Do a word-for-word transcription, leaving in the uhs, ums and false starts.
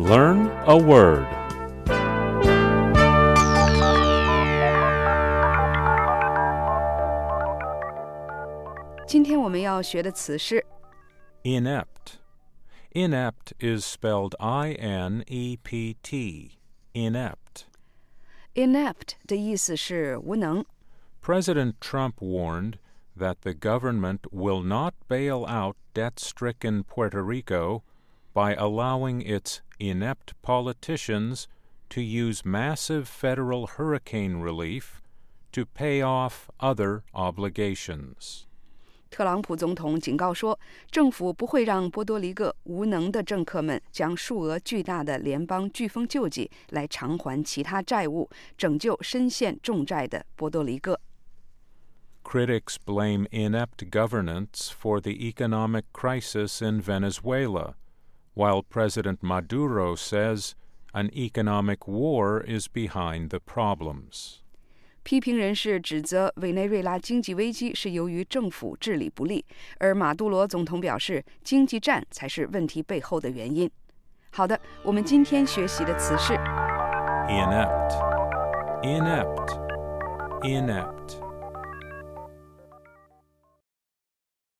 Learn a word. Today 今天我们要学的词是 Inept. Inept is spelled I N E P T. Inept. inept 的意思是无能。 President Trump warned that the government will not bail out debt-stricken Puerto Rico by allowing its inept politicians to use massive federal hurricane relief to pay off other obligations. 特朗普总统警告说，政府不会让波多黎各无能的政客们将数额巨大的联邦飓风救济来偿还其他债务，拯救深陷重债的波多黎各。 Critics blame inept governance for the economic crisis in Venezuela, while President Maduro says an economic war is behind the problems. 批评人士指责委内瑞拉经济危机是由于政府治理不力，而马杜罗总统表示，经济战才是问题背后的原因。好的，我们今天学习的词是 Inept. Inept. Inept.